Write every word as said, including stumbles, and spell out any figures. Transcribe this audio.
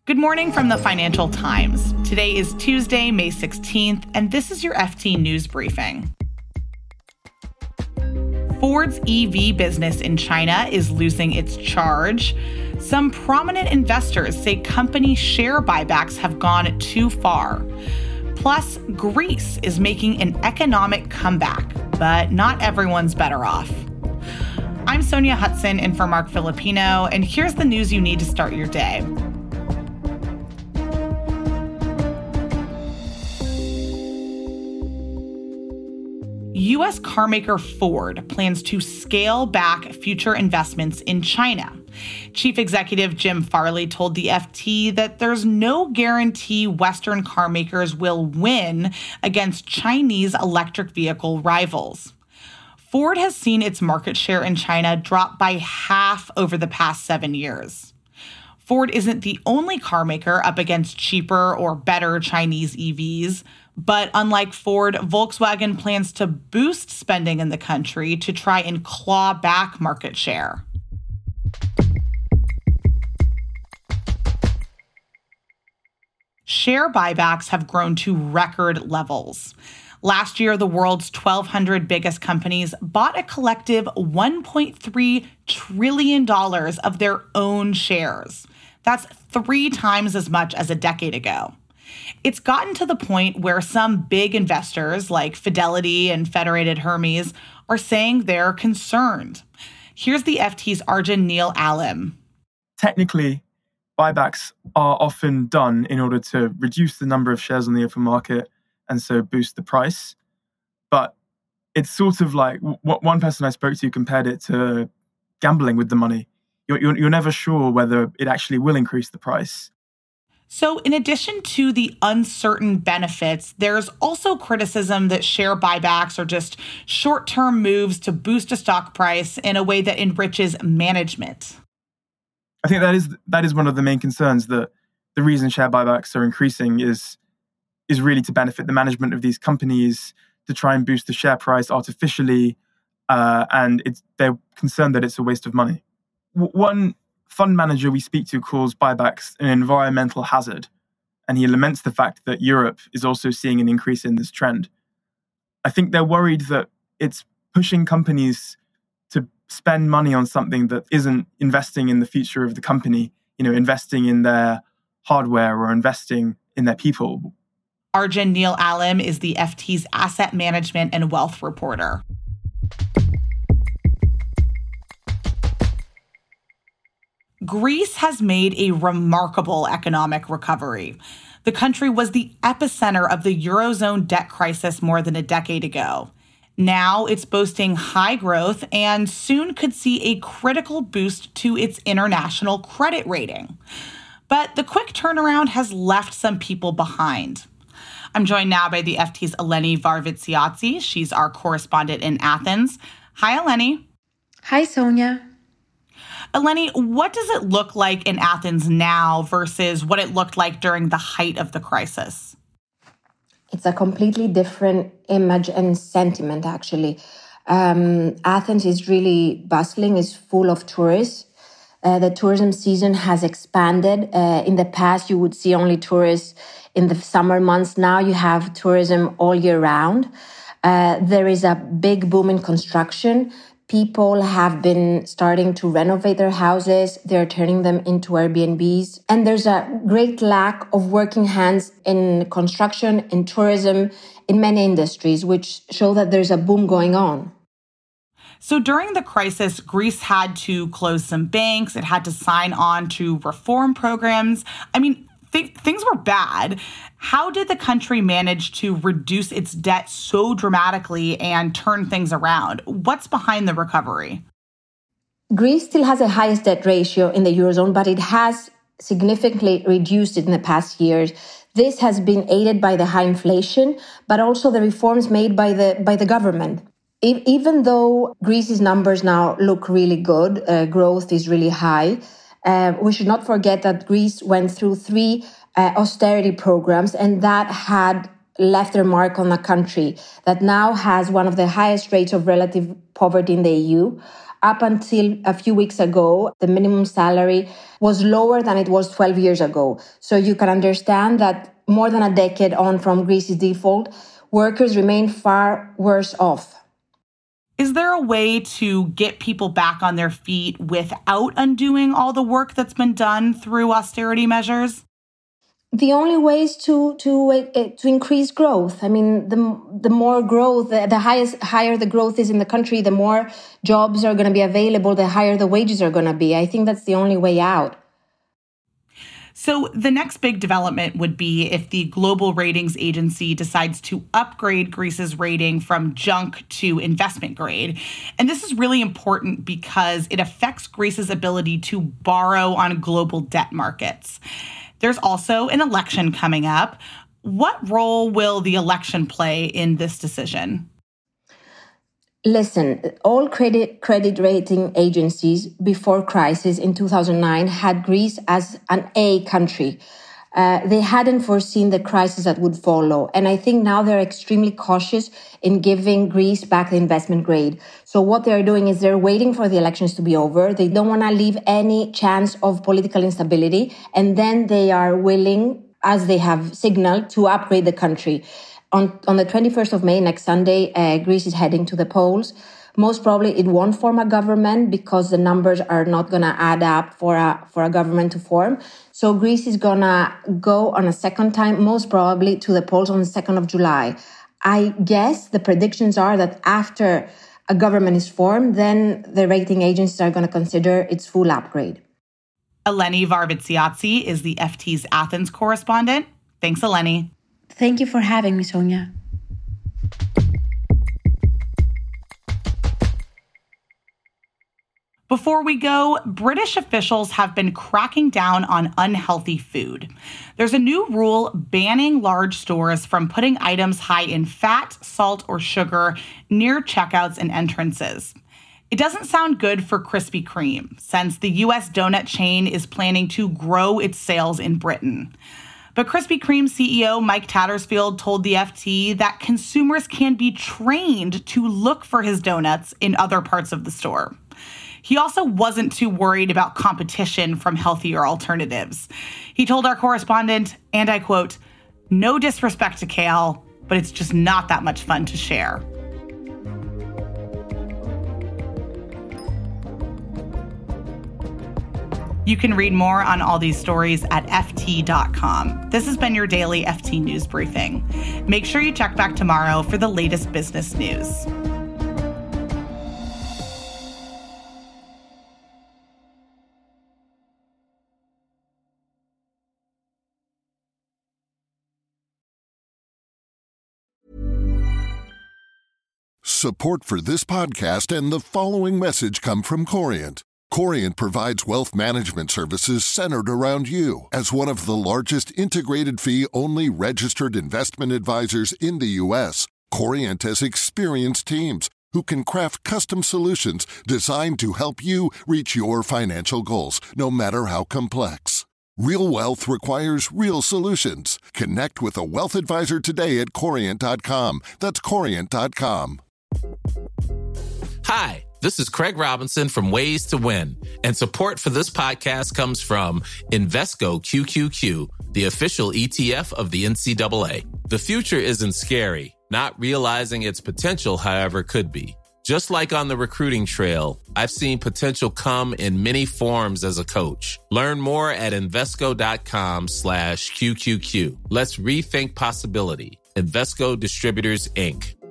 Good morning from the Financial Times. Today is Tuesday, May sixteenth, and this is your F T News Briefing. Ford's E V business in China is losing its charge. Some prominent investors say company share buybacks have gone too far. Plus, Greece is making an economic comeback, but not everyone's better off. I'm Sonia Hudson in for Mark Filipino, and here's the news you need to start your day. U S carmaker Ford plans to scale back future investments in China. Chief Executive Jim Farley told the F T that there's no guarantee Western carmakers will win against Chinese electric vehicle rivals. Ford has seen its market share in China drop by half over the past seven years. Ford isn't the only carmaker up against cheaper or better Chinese E Vs. But unlike Ford, Volkswagen plans to boost spending in the country to try and claw back market share. Share buybacks have grown to record levels. Last year, the world's twelve hundred biggest companies bought a collective one point three trillion dollars of their own shares. That's three times as much as a decade ago. It's gotten to the point where some big investors like Fidelity and Federated Hermes are saying they're concerned. Here's the F T's Arjun Neil Alim. Technically, buybacks are often done in order to reduce the number of shares on the open market and so boost the price. But it's sort of like what one person I spoke to compared it to gambling with the money. You're, you're, you're never sure whether it actually will increase the price. So in addition to the uncertain benefits, there's also criticism that share buybacks are just short-term moves to boost a stock price in a way that enriches management. I think that is that is one of the main concerns, that the reason share buybacks are increasing is, is really to benefit the management of these companies, to try and boost the share price artificially, uh, and it's, they're concerned that it's a waste of money. W- one fund manager we speak to calls buybacks an environmental hazard, and he laments the fact that Europe is also seeing an increase in this trend. I think they're worried that it's pushing companies to spend money on something that isn't investing in the future of the company, you know, investing in their hardware or investing in their people. Arjun Neil Alim is the F T's asset management and wealth reporter. Greece has made a remarkable economic recovery. The country was the epicenter of the Eurozone debt crisis more than a decade ago. Now it's boasting high growth and soon could see a critical boost to its international credit rating. But the quick turnaround has left some people behind. I'm joined now by the F T's Eleni Varvitsiadze. She's our correspondent in Athens. Hi, Eleni. Hi, Sonia. Eleni, what does it look like in Athens now versus what it looked like during the height of the crisis? It's a completely different image and sentiment, actually. Um, Athens is really bustling, is full of tourists. Uh, the tourism season has expanded. Uh, in the past, you would see only tourists in the summer months. Now you have tourism all year round. Uh, there is a big boom in construction. People have been starting to renovate their houses. They're turning them into Airbnbs. And there's a great lack of working hands in construction, in tourism, in many industries, which show that there's a boom going on. So during the crisis, Greece had to close some banks. It had to sign on to reform programs. I mean, th- things were bad. How did the country manage to reduce its debt so dramatically and turn things around? What's behind the recovery? Greece still has the highest debt ratio in the Eurozone, but it has significantly reduced it in the past years. This has been aided by the high inflation, but also the reforms made by the by the government. Even though Greece's numbers now look really good, uh, growth is really high, uh, we should not forget that Greece went through three uh, austerity programs, and that had left their mark on a country that now has one of the highest rates of relative poverty in the E U. up until a few weeks ago, the minimum salary was lower than it was twelve years ago. So you can understand that more than a decade on from Greece's default, workers remain far worse off. Is there a way to get people back on their feet without undoing all the work that's been done through austerity measures? The only way is to to uh, to increase growth. I mean, the the more growth, the, the highest higher the growth is in the country, the more jobs are going to be available, the higher the wages are going to be. I think that's the only way out. So the next big development would be if the global ratings agency decides to upgrade Greece's rating from junk to investment grade. And this is really important because it affects Greece's ability to borrow on global debt markets. There's also an election coming up. What role will the election play in this decision? Listen, all credit credit rating agencies before crisis in two thousand nine had Greece as an A country. Uh, they hadn't foreseen the crisis that would follow. And I think now they're extremely cautious in giving Greece back the investment grade. So what they're doing is they're waiting for the elections to be over. They don't want to leave any chance of political instability. And then they are willing, as they have signaled, to upgrade the country. On, on the twenty-first of May, next Sunday, uh, Greece is heading to the polls. Most probably it won't form a government because the numbers are not going to add up for a, for a government to form. So Greece is going to go on a second time, most probably to the polls on the second of July. I guess the predictions are that after a government is formed, then the rating agencies are going to consider its full upgrade. Eleni Varvitsiatsi is the F T's Athens correspondent. Thanks, Eleni. Thank you for having me, Sonia. Before we go, British officials have been cracking down on unhealthy food. There's a new rule banning large stores from putting items high in fat, salt, or sugar near checkouts and entrances. It doesn't sound good for Krispy Kreme, since the U S donut chain is planning to grow its sales in Britain. But Krispy Kreme C E O Mike Tattersfield told the F T that consumers can be trained to look for his donuts in other parts of the store. He also wasn't too worried about competition from healthier alternatives. He told our correspondent, and I quote, "No disrespect to kale, but it's just not that much fun to share." You can read more on all these stories at F T dot com. This has been your daily F T News Briefing. Make sure you check back tomorrow for the latest business news. Support for this podcast and the following message come from Corient. Corient provides wealth management services centered around you. As one of the largest integrated fee-only registered investment advisors in the U S, Corient has experienced teams who can craft custom solutions designed to help you reach your financial goals, no matter how complex. Real wealth requires real solutions. Connect with a wealth advisor today at Corient dot com. That's Corient dot com. Hi, this is Craig Robinson from Ways to Win, and support for this podcast comes from Invesco Q Q Q, the official E T F of the N C double A. The future isn't scary. Not realizing its potential, however, could be. Just like on the recruiting trail, I've seen potential come in many forms as a coach. Learn more at Invesco dot com slash Q Q Q. Let's rethink possibility. Invesco Distributors, Incorporated.